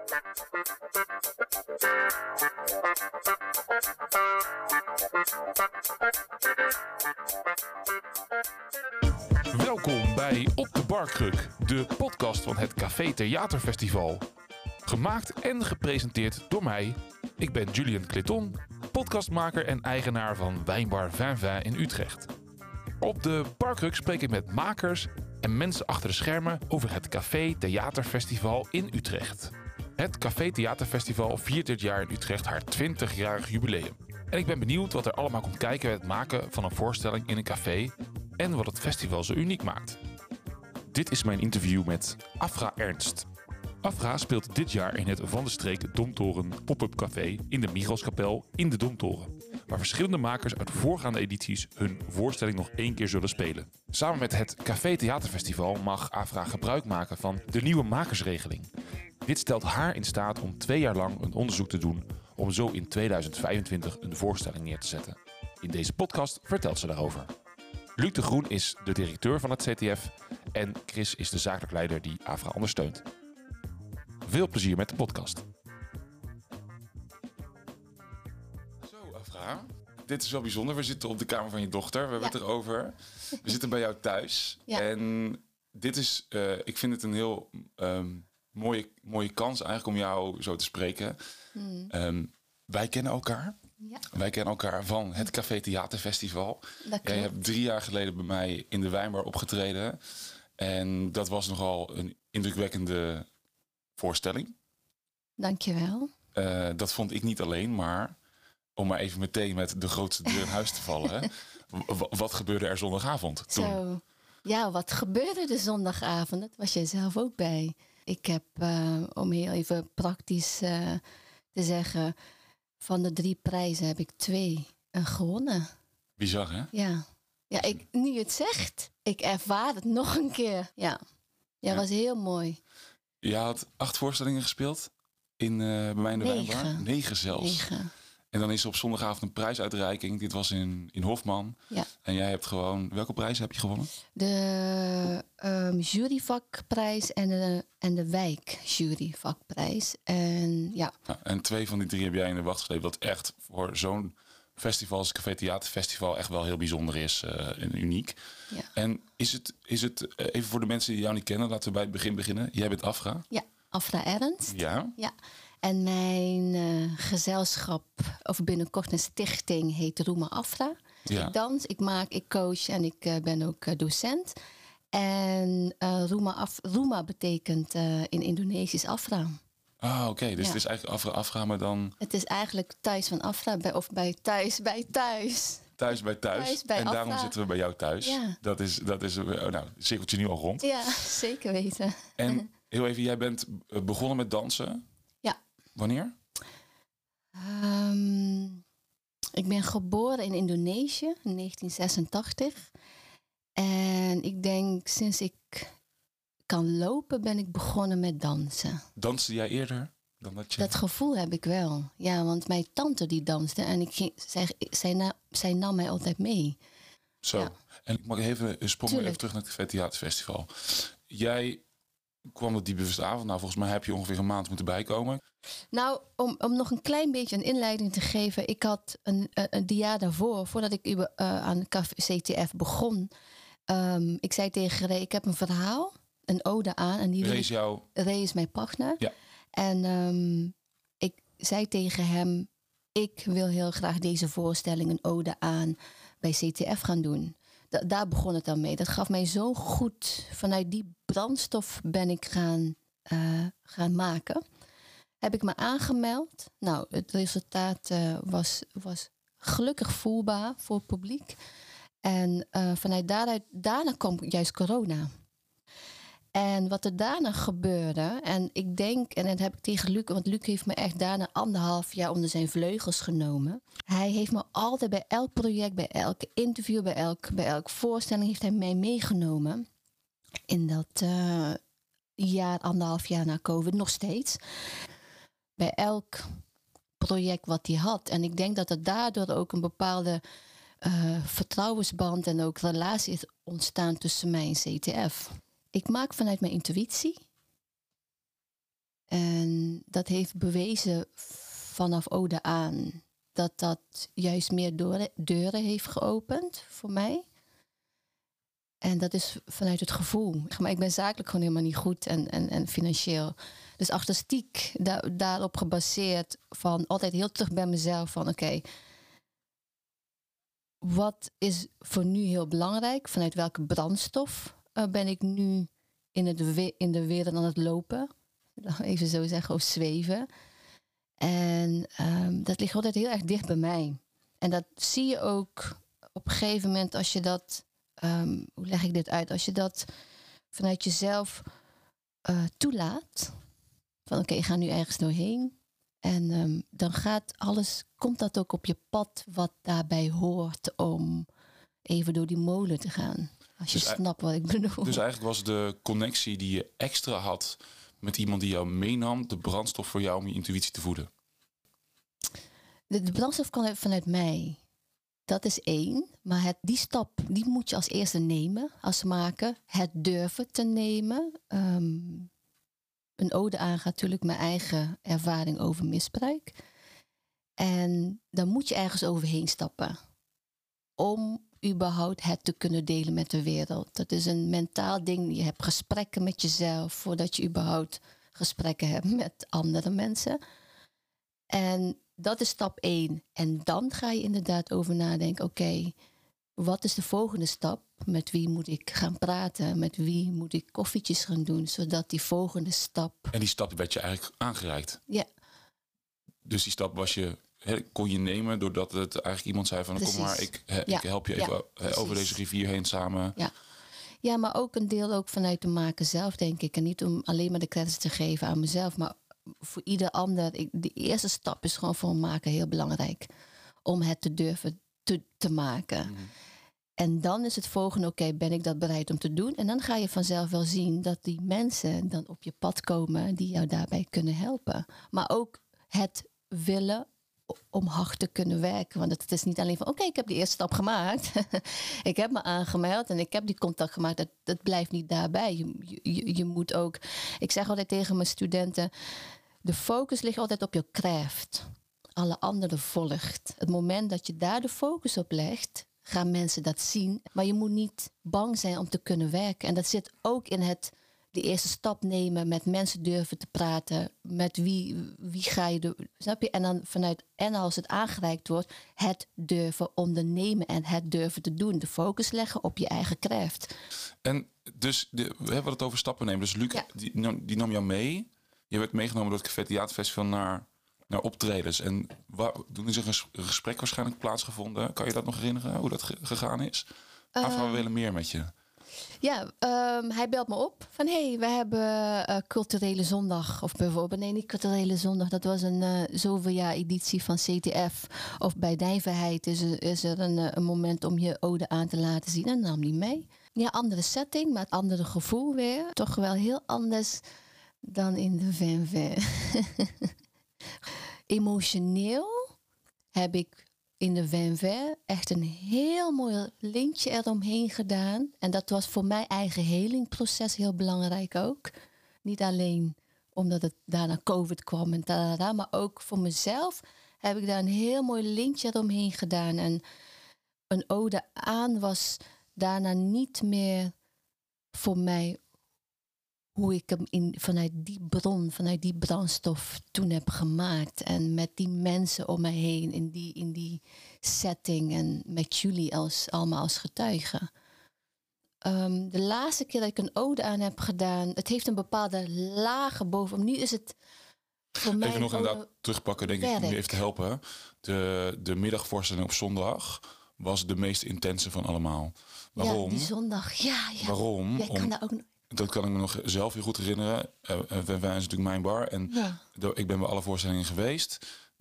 Welkom bij Op de Barkruk, de podcast van het Café Theaterfestival. Gemaakt en gepresenteerd door mij. Ik ben Julian Cleton, podcastmaker en eigenaar van Wijnbar Vinvin in Utrecht. Op de Barkruk spreek ik met makers en mensen achter de schermen over het Café Theaterfestival in Utrecht. Het Café Theaterfestival viert dit jaar in Utrecht haar 20-jarig jubileum. En ik ben benieuwd wat er allemaal komt kijken bij het maken van een voorstelling in een café en wat het festival zo uniek maakt. Dit is mijn interview met Afra Ernst. Afra speelt dit jaar in het Van de Streek Domtoren Pop-up Café in de Michielskapel in de Domtoren, waar verschillende makers uit voorgaande edities hun voorstelling nog 1 keer zullen spelen. Samen met het Café Theaterfestival mag Afra gebruik maken van de nieuwe makersregeling. Dit stelt haar in staat om 2 jaar lang een onderzoek te doen om zo in 2025 een voorstelling neer te zetten. In deze podcast vertelt ze daarover. Luc de Groen is de directeur van het CTF en Chris is de zakelijk leider die Afra ondersteunt. Veel plezier met de podcast. Zo, Afra. Dit is wel bijzonder. We zitten op de kamer van je dochter. We hebben het erover. We zitten bij jou thuis. Ja. En dit is, ik vind het een heel mooie kans eigenlijk om jou zo te spreken. Wij kennen elkaar. Ja. Wij kennen elkaar van het Café Theaterfestival. Jij hebt 3 jaar geleden bij mij in de Wijnbar opgetreden. En dat was nogal een indrukwekkende voorstelling. Dankjewel. Dat vond ik niet alleen, maar om maar even meteen met de grootste deur in huis te vallen. Wat gebeurde er zondagavond toen? Zo, ja, wat gebeurde er zondagavond? Dat was jij zelf ook bij. Ik heb, om heel even praktisch te zeggen, van de 3 prijzen heb ik 2 gewonnen. Bizar, hè? Ja, nu je het zegt, ik ervaar het nog een keer. Ja, was heel mooi. Je had 8 voorstellingen gespeeld bij mij in de Wijnbar. 9 zelfs. 9. En dan is er op zondagavond een prijsuitreiking. Dit was in Hofman. Ja. En jij hebt gewoon... Welke prijzen heb je gewonnen? De juryvakprijs en de wijkjuryvakprijs. En ja. En 2 van die 3 heb jij in de wacht gesleept. Wat echt voor zo'n festival als het Café Theaterfestival echt wel heel bijzonder is en uniek. Ja. En is het even voor de mensen die jou niet kennen, laten we bij het begin beginnen. Jij bent Afra. Ja, Afra Ernst. Ja. En mijn gezelschap, of binnenkort een stichting, heet Roema Afra. Ja. Ik dans, ik maak, ik coach en ik ben ook docent. En Roema betekent in Indonesisch Afra. Ah, oké. Dus het is eigenlijk Afra, maar dan... Het is eigenlijk thuis van Afra, bij thuis. Thuis bij thuis. En Afra. Daarom zitten we bij jou thuis. Ja. Dat is cirkeltje nu al rond. Ja, zeker weten. En heel even, jij bent begonnen met dansen. Ja. Wanneer? Ik ben geboren in Indonesië in 1986. En ik denk sinds ik kan lopen ben ik begonnen met dansen. Danste jij eerder dan dat je... Dat gevoel heb ik wel. Ja, want mijn tante die danste en zij nam mij altijd mee. Zo. Ja. En ik mag even een sprong even terug naar het Café Theaterfestival. Jij kwam op die bewustavond. Nou, volgens mij heb je ongeveer een maand moeten bijkomen. Nou, om nog een klein beetje een inleiding te geven. Ik had een jaar daarvoor, voordat ik aan CTF begon. Ik zei tegen Ray, ik heb een verhaal, een ode aan. En die Ray is mijn partner. Ja. En ik zei tegen hem, ik wil heel graag deze voorstelling, een ode aan, bij CTF gaan doen. Daar begon het dan mee. Dat gaf mij zo goed. Vanuit die brandstof ben ik gaan maken. Heb ik me aangemeld. Nou, het resultaat was gelukkig voelbaar voor het publiek. En vanuit daarna kwam juist corona. En wat er daarna gebeurde, en ik denk, en dat heb ik tegen Luc, want Luc heeft me echt daarna 1,5 jaar onder zijn vleugels genomen. Hij heeft me altijd bij elk project, bij elke interview, bij elke voorstelling heeft hij mij meegenomen. In dat jaar, 1,5 jaar na COVID, nog steeds. Bij elk project wat hij had. En ik denk dat er daardoor ook een bepaalde vertrouwensband en ook relatie is ontstaan tussen mij en CTF. Ik maak vanuit mijn intuïtie. En dat heeft bewezen vanaf Ode aan dat juist meer deuren heeft geopend voor mij. En dat is vanuit het gevoel. Maar ik ben zakelijk gewoon helemaal niet goed en financieel. Dus artistiek, daarop gebaseerd van altijd heel terug bij mezelf van oké, wat is voor nu heel belangrijk? Vanuit welke brandstof ben ik nu in de wereld aan het lopen? Even zo zeggen, of zweven. En dat ligt altijd heel erg dicht bij mij. En dat zie je ook op een gegeven moment als je dat... hoe leg ik dit uit? Als je dat vanuit jezelf toelaat. Van oké, ik ga nu ergens doorheen. En dan komt dat ook op je pad wat daarbij hoort om even door die molen te gaan. Als je snapt wat ik bedoel. Dus eigenlijk was de connectie die je extra had met iemand die jou meenam, de brandstof voor jou om je intuïtie te voeden? De brandstof kan vanuit mij. Dat is 1. Maar die stap, die moet je als eerste nemen als maker. Het durven te nemen. Een ode aan gaat natuurlijk mijn eigen ervaring over misbruik. En dan moet je ergens overheen stappen. Om überhaupt het te kunnen delen met de wereld. Dat is een mentaal ding. Je hebt gesprekken met jezelf voordat je überhaupt gesprekken hebt met andere mensen. En dat is stap 1. En dan ga je inderdaad over nadenken. Oké, wat is de volgende stap? Met wie moet ik gaan praten? Met wie moet ik koffietjes gaan doen? Zodat die volgende stap... En die stap werd je eigenlijk aangereikt? Ja. Dus die stap kon je nemen doordat het eigenlijk iemand zei van... Precies. Kom maar, ik help je even over deze rivier heen samen. Ja, maar ook een deel ook vanuit de maker zelf, denk ik. En niet om alleen maar de credits te geven aan mezelf, maar voor ieder ander. De eerste stap is gewoon voor een maker heel belangrijk. Om het te durven te maken. Mm. En dan is het volgende, oké, ben ik dat bereid om te doen? En dan ga je vanzelf wel zien dat die mensen dan op je pad komen die jou daarbij kunnen helpen. Maar ook het willen om hard te kunnen werken. Want het is niet alleen van, oké, ik heb die eerste stap gemaakt. Ik heb me aangemeld en ik heb die contact gemaakt. Dat blijft niet daarbij. Je moet ook... Ik zeg altijd tegen mijn studenten, de focus ligt altijd op je craft. Alle anderen volgt. Het moment dat je daar de focus op legt, gaan mensen dat zien. Maar je moet niet bang zijn om te kunnen werken. En dat zit ook in de eerste stap nemen, met mensen durven te praten. Met wie ga je... Snap je? En dan en als het aangereikt wordt, het durven ondernemen en het durven te doen. De focus leggen op je eigen craft. En dus, we hebben het over stappen nemen. Dus Luc, die nam jou mee. Je werd meegenomen door het Café Theaterfestival naar optredens. En toen is er een gesprek waarschijnlijk plaatsgevonden. Kan je dat nog herinneren, hoe dat gegaan is? We willen meer met je. Ja, hij belt me op van we hebben culturele zondag. Of bijvoorbeeld, nee, niet culturele zondag. Dat was een zoveeljaar editie van CTF. Of bij Nijverheid is er een moment om je ode aan te laten zien. En dan nam hij mee. Ja, andere setting, maar het andere gevoel weer. Toch wel heel anders dan in de VNV. Emotioneel heb ik in de VNV echt een heel mooi lintje eromheen gedaan. En dat was voor mijn eigen helingproces heel belangrijk ook. Niet alleen omdat het daarna COVID kwam en maar ook voor mezelf heb ik daar een heel mooi lintje eromheen gedaan. En een ode aan was daarna niet meer voor mij hoe ik hem vanuit die bron, vanuit die brandstof toen heb gemaakt. En met die mensen om mij heen in die setting en met jullie allemaal als getuigen. De laatste keer dat ik een ode aan heb gedaan, het heeft een bepaalde lage bovenop. Nu is het voor mij... Even nog inderdaad terugpakken, denk ik, om je even te helpen. De middagvoorstelling op zondag was de meest intense van allemaal. Waarom? Ja, die zondag, ja. Waarom? Jij kan daar ook... Dat kan ik me nog zelf heel goed herinneren. Wij zijn natuurlijk mijn bar. En ik ben bij alle voorstellingen geweest.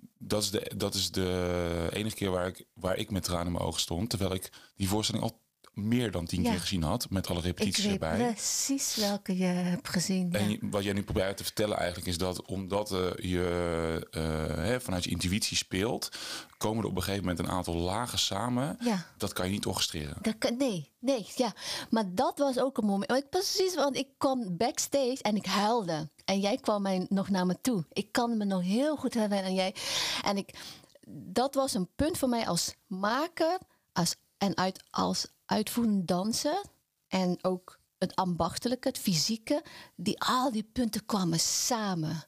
Dat is de enige keer waar ik met tranen in mijn ogen stond. Terwijl ik die voorstelling al meer dan 10 keer gezien had. Met alle repetities erbij. Ik weet precies welke je hebt gezien. En wat jij nu probeert te vertellen eigenlijk is dat omdat je vanuit je intuïtie speelt, komen er op een gegeven moment een aantal lagen samen. Ja. Dat kan je niet orchestreren. Nee, ja. Maar dat was ook een moment. Precies, want ik kwam backstage en ik huilde. En jij kwam nog naar me toe. Ik kan me nog heel goed herinneren. Dat was een punt voor mij als maker als uitvoerend danser. En ook het ambachtelijke, het fysieke. Al die punten kwamen samen.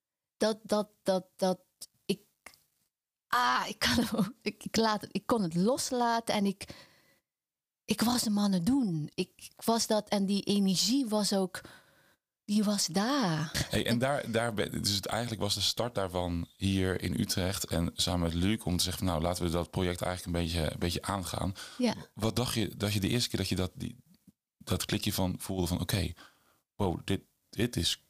Ik kon het loslaten en ik was hem aan het doen. Ik was dat en die energie was ook, die was daar. Hey, en dus eigenlijk was de start daarvan hier in Utrecht en samen met Luc om te zeggen van, nou, laten we dat project eigenlijk een beetje aangaan. Ja. Wat dacht je dat je de eerste keer dat je dat klikje van voelde van oké, wow, dit is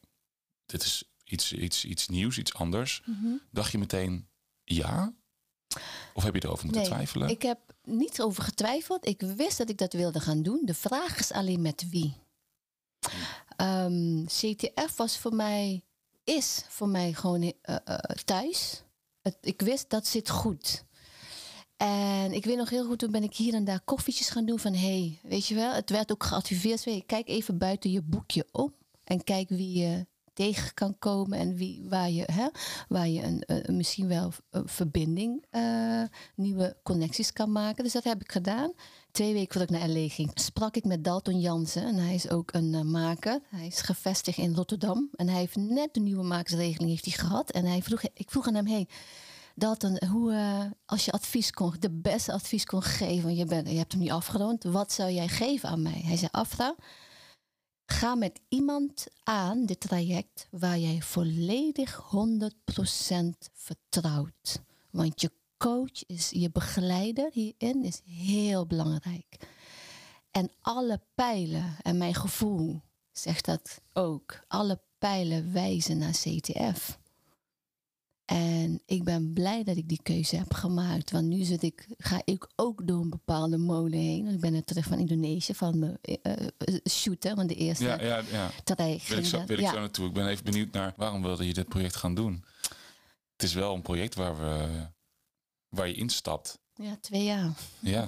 iets nieuws, iets anders. Mm-hmm. Dacht je meteen ja? Of heb je erover moeten twijfelen? Ik heb niet over getwijfeld. Ik wist dat ik dat wilde gaan doen. De vraag is alleen met wie. CTF is voor mij gewoon thuis. Ik wist dat zit goed. En ik weet nog heel goed, toen ben ik hier en daar koffietjes gaan doen van weet je wel, het werd ook geadviseerd. Kijk even buiten je boekje om en kijk wie je tegen kan komen en waar je misschien wel een verbinding, nieuwe connecties kan maken. Dus dat heb ik gedaan. 2 weken voordat ik naar LA ging, sprak ik met Dalton Jansen. En hij is ook een maker. Hij is gevestigd in Rotterdam. En hij heeft net de nieuwe makersregeling gehad. En ik vroeg aan hem, Dalton, als je de beste advies kon geven, want je hebt hem niet afgerond, wat zou jij geven aan mij? Hij zei, Afra, ga met iemand aan dit traject waar jij volledig 100% vertrouwt. Want je coach je begeleider hierin is heel belangrijk. En alle pijlen, en mijn gevoel zegt dat ook, alle pijlen wijzen naar CTF. En ik ben blij dat ik die keuze heb gemaakt. Want nu ga ik ook door een bepaalde molen heen. Ik ben net terug van Indonesië, van mijn shooten, van de eerste traject. Wil ik zo naartoe. Ik ben even benieuwd naar waarom wilde je dit project gaan doen? Het is wel een project waar je instapt. Ja, 2 jaar. Ja.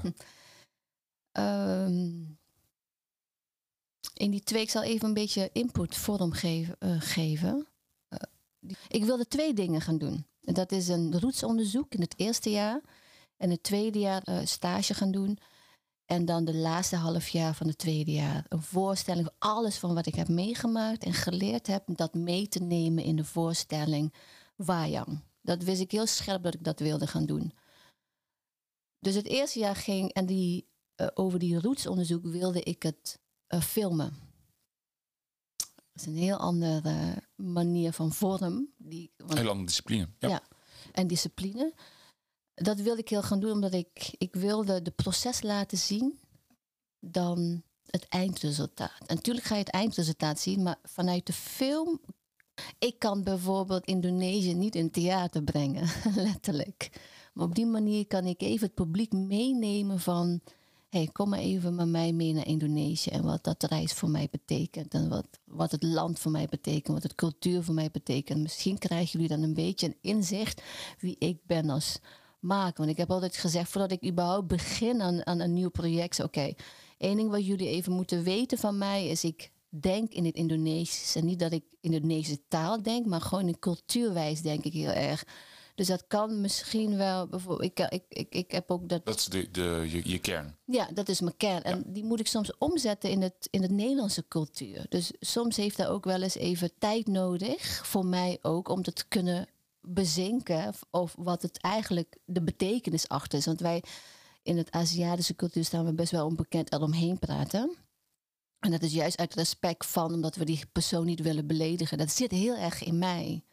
In die 2, ik zal even een beetje input vorm geven. Ik wilde 2 dingen gaan doen. En dat is een rootsonderzoek in het eerste jaar. En het tweede jaar stage gaan doen. En dan de laatste half jaar van het tweede jaar een voorstelling van alles van wat ik heb meegemaakt en geleerd heb, dat mee te nemen in de voorstelling Wayang. Dat wist ik heel scherp dat ik dat wilde gaan doen. Dus het eerste jaar ging en over die rootsonderzoek wilde ik het filmen. Dat is een heel andere manier van vorm. Heel andere discipline. Ja, en discipline. Dat wilde ik heel gaan doen, omdat ik wilde de proces laten zien dan het eindresultaat. En natuurlijk ga je het eindresultaat zien, maar vanuit de film. Ik kan bijvoorbeeld Indonesië niet in theater brengen, letterlijk. Maar op die manier kan ik even het publiek meenemen van, kom maar even met mij mee naar Indonesië en wat dat reis voor mij betekent. En wat het land voor mij betekent, wat het cultuur voor mij betekent. Misschien krijgen jullie dan een beetje een inzicht wie ik ben als maker. Want ik heb altijd gezegd, voordat ik überhaupt begin aan een nieuw project, één ding wat jullie even moeten weten van mij is, ik denk in het Indonesisch. En niet dat ik in de Indonesische taal denk, maar gewoon in cultuurwijs denk ik heel erg. Dus dat kan misschien wel, bijvoorbeeld, ik heb ook dat. Dat is je kern. Ja, dat is mijn kern. En die moet ik soms omzetten in het Nederlandse cultuur. Dus soms heeft dat ook wel eens even tijd nodig, voor mij ook, om dat te kunnen bezinken. Of wat het eigenlijk de betekenis achter is. Want wij in het Aziatische cultuur staan we best wel onbekend eromheen praten. En dat is juist uit respect van, omdat we die persoon niet willen beledigen. Dat zit heel erg in mij.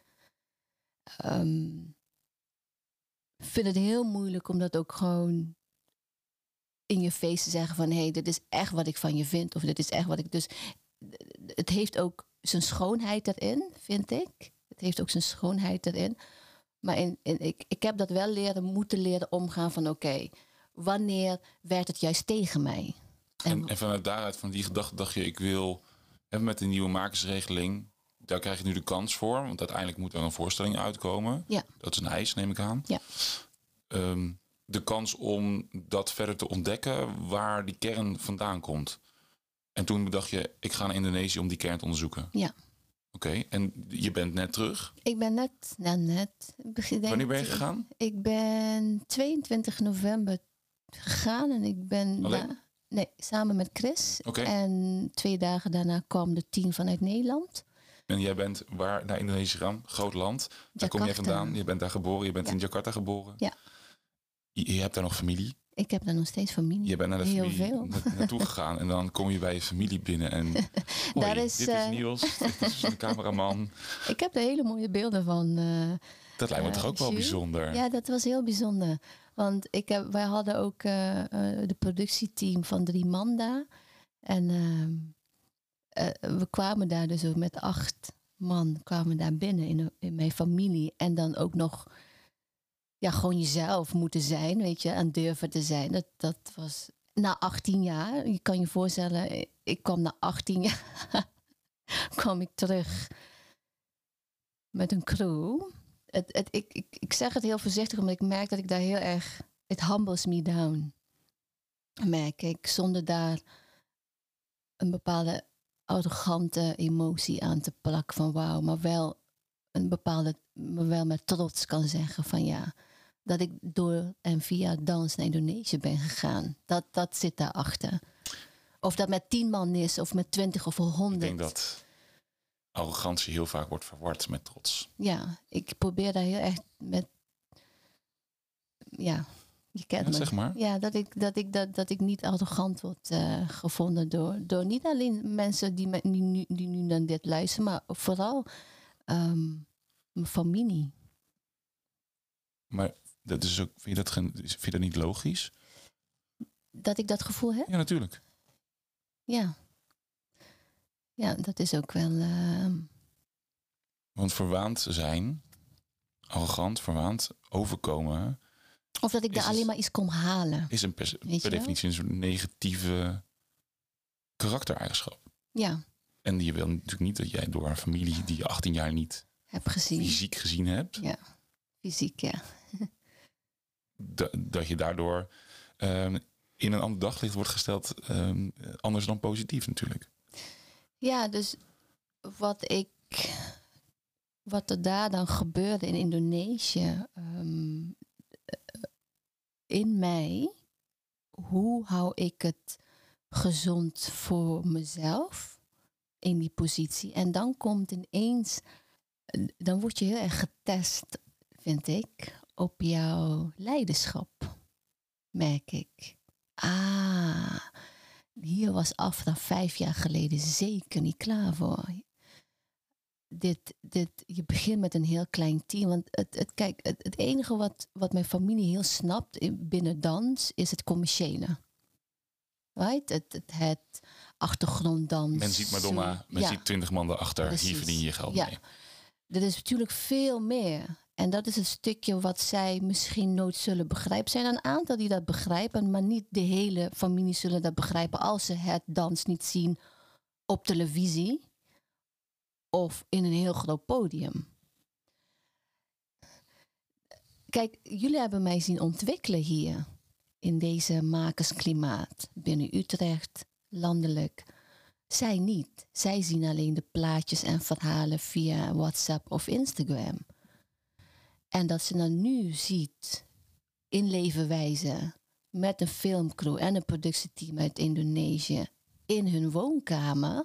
Ik vind het heel moeilijk om dat ook gewoon in je face te zeggen van, dit is echt wat ik van je vind. Of dit is echt wat ik. Dus het heeft ook zijn schoonheid erin, vind ik. Het heeft ook zijn schoonheid erin. Maar ik heb dat wel moeten leren omgaan van, wanneer werd het juist tegen mij? En vanuit daaruit, van die gedachte, dacht je, ik wil met de nieuwe makersregeling, daar krijg je nu de kans voor. Want uiteindelijk moet er een voorstelling uitkomen. Ja. Dat is een eis, neem ik aan. Ja. De kans om dat verder te ontdekken, waar die kern vandaan komt. En toen bedacht je, ik ga naar Indonesië om die kern te onderzoeken. Ja. Oké, en je bent net terug? Ik ben net. Wanneer ben je gegaan? Ik ben 22 november gegaan en ik ben... Alleen? Nee, samen met Chris. Oké. En 2 dagen daarna kwam de team vanuit Nederland. En jij bent waar naar Indonesië gegaan? Groot land. Daar kom jij vandaan. Je bent daar geboren. Je bent in Jakarta geboren. Ja. Je hebt daar nog familie. Ik heb daar nog steeds familie. Je bent naar de Heel familie veel. naartoe gegaan. En dan kom je bij je familie binnen. En Daar dit is, is Niels. Dit is een cameraman. Ik heb er hele mooie beelden van. Dat lijkt me toch ook wel Jules. bijzonder. Ja, dat was heel bijzonder. Want wij hadden ook de productieteam van 3 man daar. En we kwamen daar dus ook met 8 man kwamen daar binnen in mijn familie. En dan ook nog gewoon jezelf moeten zijn, weet je, en durven te zijn. Dat was na 18 jaar. Je kan je voorstellen, ik kwam na 18 jaar kwam ik terug met een crew. Ik zeg het heel voorzichtig, omdat ik merk dat ik daar heel erg... It humbles me down. Merk ik, zonder daar een bepaalde arrogante emotie aan te plakken van wauw, maar wel maar wel met trots kan zeggen van ja, dat ik door en via dans naar Indonesië ben gegaan. Dat zit daarachter. Of dat met 10 man is, of met 20 of 100. Ik denk dat arrogantie heel vaak wordt verward met trots. Ja, ik probeer daar heel erg met... Ja, je kent me. Zeg maar. Ja, dat ik niet arrogant word gevonden door niet alleen mensen die nu naar dit luisteren, maar vooral mijn familie. Maar dat is ook, vind je dat niet logisch? Dat ik dat gevoel heb? Ja, natuurlijk. Ja. Ja, dat is ook wel... Want verwaand zijn, arrogant, verwaand, overkomen... Of dat ik daar alleen maar iets kom halen. Is per definitie een soort negatieve karaktereigenschap. Ja. En je wil natuurlijk niet dat jij door een familie die je 18 jaar niet heb gezien. Fysiek gezien hebt. Ja, fysiek, ja. Dat je daardoor in een ander daglicht wordt gesteld, anders dan positief natuurlijk. Ja, dus wat er daar dan gebeurde in Indonesië, in mij, hoe hou ik het gezond voor mezelf in die positie? En dan komt ineens, dan word je heel erg getest, vind ik, op jouw leiderschap, merk ik. Hier was Afra 5 jaar geleden zeker niet klaar voor. Je begint met een heel klein team. Want het enige wat mijn familie heel snapt binnen dans is het commerciële. Right? Het achtergronddans. Men ziet Madonna, ziet 20 man erachter. Precies. Hier verdien je geld mee. Er is natuurlijk veel meer. En dat is een stukje wat zij misschien nooit zullen begrijpen. Er zijn een aantal die dat begrijpen, maar niet de hele familie zullen dat begrijpen als ze het dans niet zien op televisie of in een heel groot podium. Kijk, jullie hebben mij zien ontwikkelen hier in deze makersklimaat binnen Utrecht, landelijk. Zij niet. Zij zien alleen de plaatjes en verhalen via WhatsApp of Instagram. En dat ze dan nu ziet in levenwijze met een filmcrew en een productieteam uit Indonesië in hun woonkamer.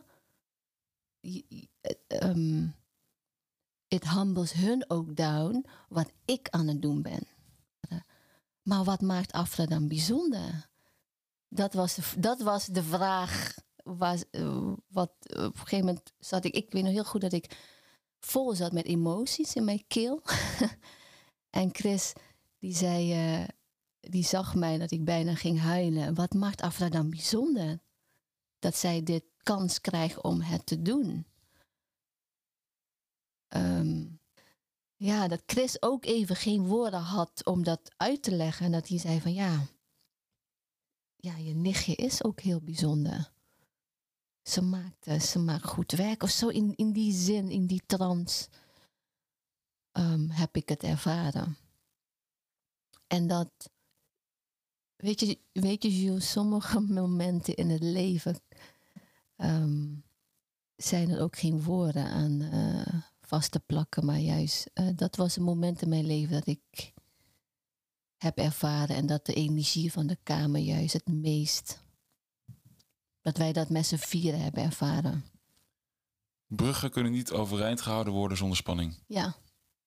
Het humbles hun ook down wat ik aan het doen ben. Maar wat maakt Afra dan bijzonder? Dat was de vraag. Wat op een gegeven moment zat ik weet nog heel goed dat ik vol zat met emoties in mijn keel. En Chris, die zag mij dat ik bijna ging huilen. Wat maakt Afra dan bijzonder? Dat zij dit kans krijgt om het te doen. Dat Chris ook even geen woorden had om dat uit te leggen. En dat hij zei van ja, je nichtje is ook heel bijzonder. Ze maakt goed werk of zo. In die zin, in die trance heb ik het ervaren. En dat, weet je Jules, sommige momenten in het leven zijn er ook geen woorden aan vast te plakken. Maar juist, dat was een moment in mijn leven dat ik heb ervaren. En dat de energie van de kamer juist het meest... Dat wij dat met z'n vieren hebben ervaren. Bruggen kunnen niet overeind gehouden worden zonder spanning. Ja.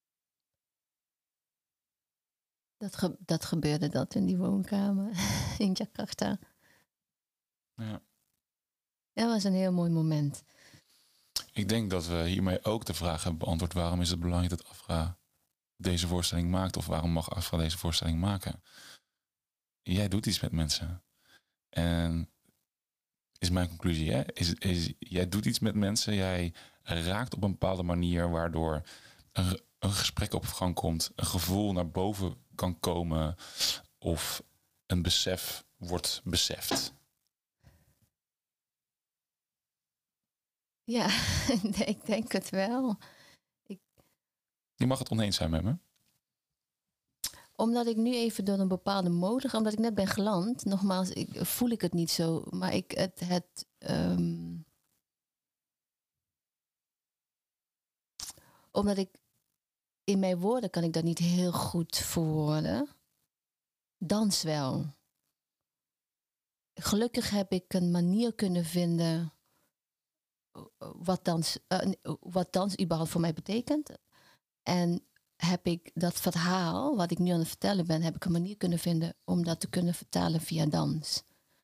Dat gebeurde dat in die woonkamer in Jakarta. Ja. Dat was een heel mooi moment. Ik denk dat we hiermee ook de vraag hebben beantwoord: waarom is het belangrijk dat Afra deze voorstelling maakt? Of waarom mag Afra deze voorstelling maken? Jij doet iets met mensen. En is mijn conclusie, hè? Jij doet iets met mensen. Jij raakt op een bepaalde manier waardoor een gesprek op gang komt. Een gevoel naar boven kan komen. Of een besef wordt beseft. Ja, ik denk het wel. Je mag het oneens zijn met me. Omdat ik nu even door een bepaalde mode ga, omdat ik net ben geland. Nogmaals, voel ik het niet zo. Maar omdat ik in mijn woorden kan ik dat niet heel goed verwoorden. Dans wel. Gelukkig heb ik een manier kunnen vinden wat dans überhaupt voor mij betekent. En heb ik dat verhaal, wat ik nu aan het vertellen ben, heb ik een manier kunnen vinden om dat te kunnen vertalen via dans.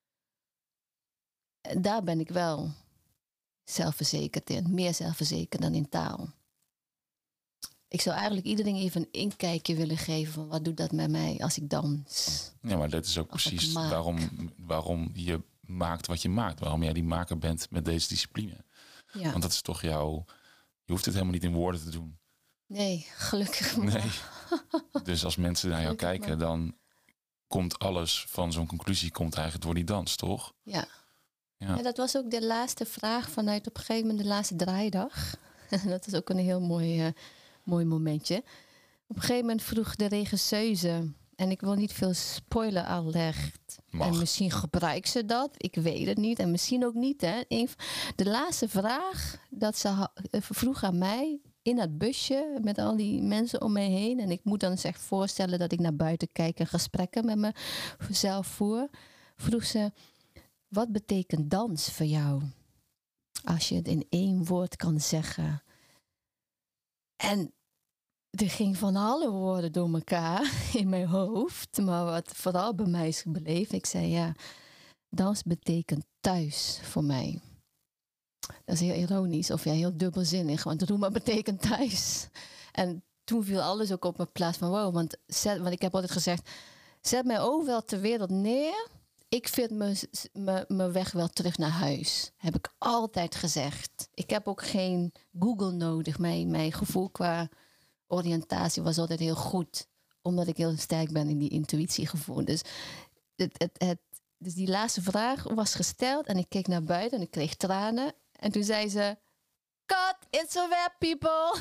En daar ben ik wel zelfverzekerd in. Meer zelfverzekerd dan in taal. Ik zou eigenlijk iedereen even een inkijkje willen geven van wat doet dat met mij als ik dans. Ja, maar dat is ook precies waarom je maakt wat je maakt. Waarom jij die maker bent met deze discipline. Ja. Want dat is toch je hoeft het helemaal niet in woorden te doen. Nee, gelukkig maar. Nee. Dus als mensen naar jou kijken, dan komt alles van zo'n conclusie eigenlijk door die dans, toch? Ja. Ja, dat was ook de laatste vraag vanuit op een gegeven moment de laatste draaidag. Dat is ook een heel mooi momentje. Op een gegeven moment vroeg de regisseuse, en ik wil niet veel spoiler alert. En misschien gebruikt ze dat, ik weet het niet. En misschien ook niet. Hè. De laatste vraag dat ze vroeg aan mij in dat busje met al die mensen om mij heen. En ik moet dan zich voorstellen dat ik naar buiten kijk en gesprekken met mezelf voer. Vroeg ze, wat betekent dans voor jou? Als je het in 1 woord kan zeggen. En er ging van alle woorden door elkaar in mijn hoofd. Maar wat vooral bij mij is gebleven. Ik zei dans betekent thuis voor mij. Dat is heel ironisch of heel dubbelzinnig. Want Roema betekent thuis. En toen viel alles ook op mijn plaats van wow. Want ik heb altijd gezegd, zet mij overal ter wereld neer. Ik vind mijn weg wel terug naar huis. Heb ik altijd gezegd. Ik heb ook geen Google nodig. Mijn gevoel qua oriëntatie was altijd heel goed. Omdat ik heel sterk ben in die intuïtiegevoel. Dus, dus die laatste vraag was gesteld. En ik keek naar buiten en ik kreeg tranen. En toen zei ze, cut, it's a wrap, people.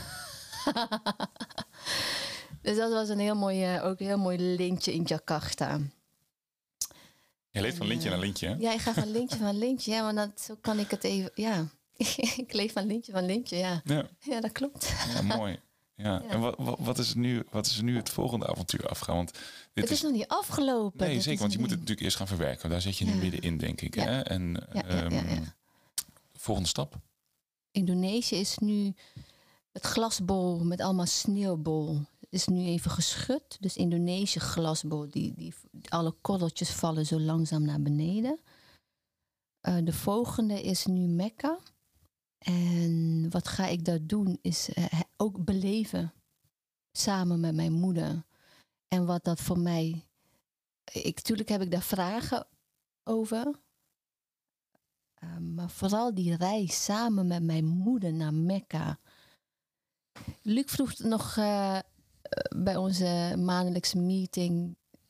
Dus dat was een heel mooi lintje in Jakarta. Je leeft van lintje naar lintje, hè? Ja, ik ga van lintje van lintje. Ja, want zo kan ik het even... Ja, ik leef van lintje, ja. Ja, dat klopt. Ja, mooi. Ja. En wat is nu het volgende avontuur afgaan? Want het is nog niet afgelopen. Nee, zeker, want je moet het natuurlijk eerst gaan verwerken. Daar zit je nu middenin, denk ik. Ja. Hè? En volgende stap? Indonesië is nu het glasbol met allemaal sneeuwbol. Is nu even geschud. Dus Indonesië glasbol. Die alle korreltjes vallen zo langzaam naar beneden. De volgende is nu Mekka. En wat ga ik daar doen is ook beleven. Samen met mijn moeder. En wat dat voor mij... Natuurlijk heb ik daar vragen over. Maar vooral die reis samen met mijn moeder naar Mekka. Luc vroeg nog bij onze maandelijkse meeting...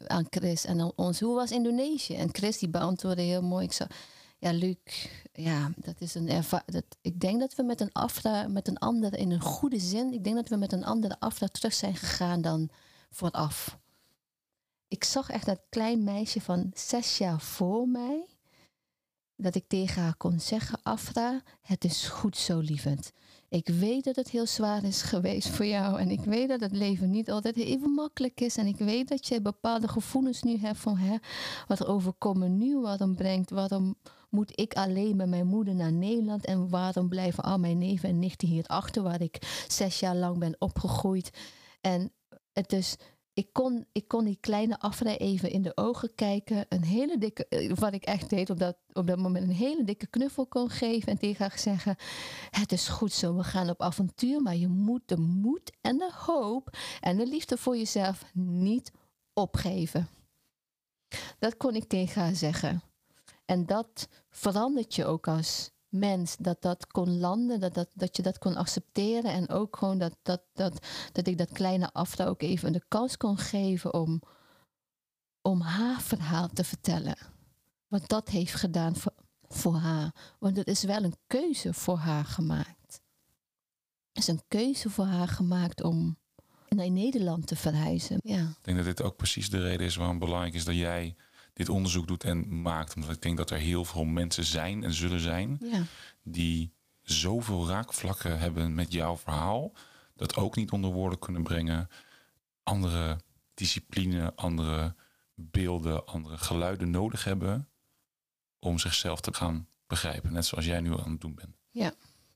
aan Chris en aan ons, hoe was Indonesië? En Chris die beantwoordde heel mooi. Ik zei, ja Luc, ja, dat is een ervaring. Ik denk dat we met een andere, in een goede zin, ik denk dat we met een andere afdracht terug zijn gegaan dan vooraf. Ik zag echt dat klein meisje van 6 jaar voor mij, dat ik tegen haar kon zeggen, Afra, het is goed zo, lieverd. Ik weet dat het heel zwaar is geweest voor jou. En ik weet dat het leven niet altijd even makkelijk is. En ik weet dat je bepaalde gevoelens nu hebt van, wat overkomt me nu, waarom moet ik alleen met mijn moeder naar Nederland? En waarom blijven al mijn neven en nichten hier achter, waar ik 6 jaar lang ben opgegroeid? En het is... Ik kon die kleine Afra even in de ogen kijken. Een hele dikke, wat ik echt deed op dat moment, een hele dikke knuffel kon geven. En tegen haar zeggen, het is goed zo, we gaan op avontuur. Maar je moet de moed en de hoop en de liefde voor jezelf niet opgeven. Dat kon ik tegen haar zeggen. En dat verandert je ook als mens, dat kon landen, dat je dat kon accepteren en ook gewoon dat ik dat kleine Afra ook even de kans kon geven om haar verhaal te vertellen. Wat dat heeft gedaan voor haar. Want het is wel een keuze voor haar gemaakt. Het is een keuze voor haar gemaakt om naar Nederland te verhuizen. Ja. Ik denk dat dit ook precies de reden is waarom het belangrijk is dat jij dit onderzoek doet en maakt. Omdat ik denk dat er heel veel mensen zijn en zullen zijn die zoveel raakvlakken hebben met jouw verhaal, dat ook niet onder woorden kunnen brengen. Andere discipline, andere beelden, andere geluiden nodig hebben om zichzelf te gaan begrijpen. Net zoals jij nu aan het doen bent. Ja,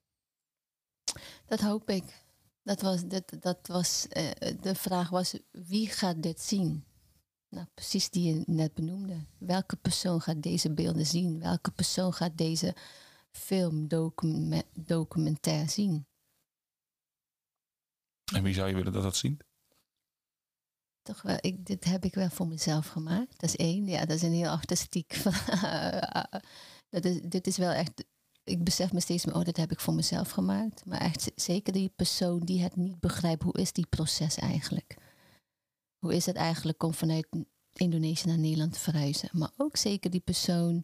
dat hoop ik. De vraag was, wie gaat dit zien? Nou, precies die je net benoemde. Welke persoon gaat deze beelden zien? Welke persoon gaat deze film, documentaire zien? En wie zou je willen dat dat ziet? Toch wel, dit heb ik wel voor mezelf gemaakt. Dat is 1. Ja, dat is een heel artistiek. Dit is wel echt... Ik besef me steeds meer, dit heb ik voor mezelf gemaakt. Maar echt zeker die persoon die het niet begrijpt, hoe is die proces eigenlijk? Hoe is het eigenlijk om vanuit Indonesië naar Nederland te verhuizen? Maar ook zeker die persoon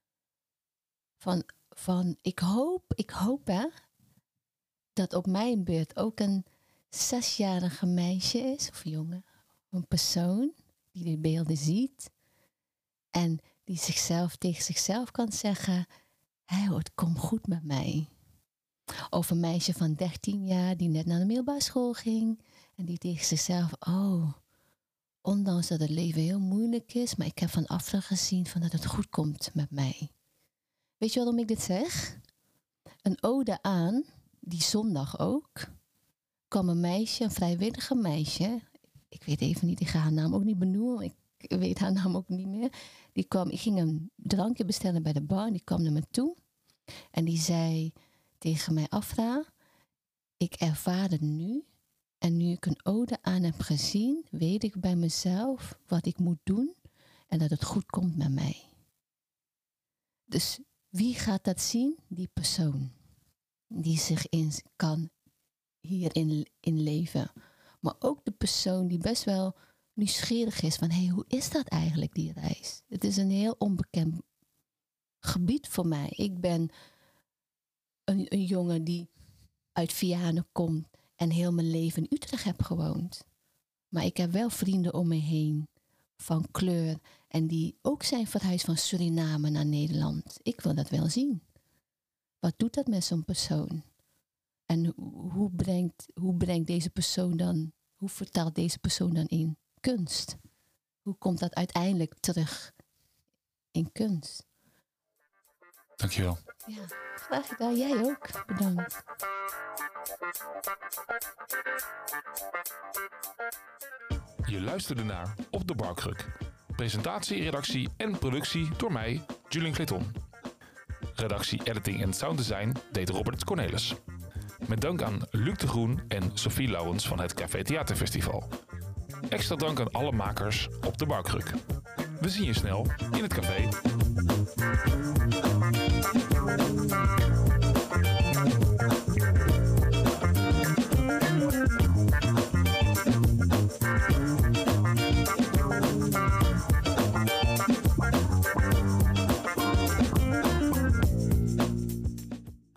van ik hoop dat op mijn beurt ook een 6-jarige meisje is, of jongen, een persoon die die beelden ziet en die tegen zichzelf kan zeggen, het komt goed met mij. Of een meisje van 13 jaar die net naar de middelbare school ging en die tegen zichzelf, ondanks dat het leven heel moeilijk is, maar ik heb van Afra gezien dat het goed komt met mij. Weet je waarom ik dit zeg? Een ode aan, die zondag ook, kwam een meisje, een vrijwillige meisje. Ik weet even niet, ik ga haar naam ook niet benoemen. Ik weet haar naam ook niet meer. Ik ging een drankje bestellen bij de bar en die kwam naar me toe. En die zei tegen mij, Afra, ik ervaar het nu. En nu ik een ode aan heb gezien, weet ik bij mezelf wat ik moet doen en dat het goed komt met mij. Dus wie gaat dat zien? Die persoon die zich kan hierin leven. Maar ook de persoon die best wel nieuwsgierig is van, hoe is dat eigenlijk, die reis? Het is een heel onbekend gebied voor mij. Ik ben een jongen die uit Vianen komt en heel mijn leven in Utrecht heb gewoond. Maar ik heb wel vrienden om me heen van kleur en die ook zijn verhuisd van Suriname naar Nederland. Ik wil dat wel zien. Wat doet dat met zo'n persoon? En hoe brengt deze persoon dan, hoe vertaalt deze persoon dan in kunst? Hoe komt dat uiteindelijk terug in kunst? Dankjewel. Ja, graag gedaan. Jij ook. Bedankt. Je luisterde naar Op de Barkruk. Presentatie, redactie en productie door mij, Julian Clayton. Redactie, editing en sounddesign deed Robert Cornelis. Met dank aan Luc de Groen en Sophie Lauwens van het Café Theaterfestival. Extra dank aan alle makers op de Barkruk. We zien je snel in het café.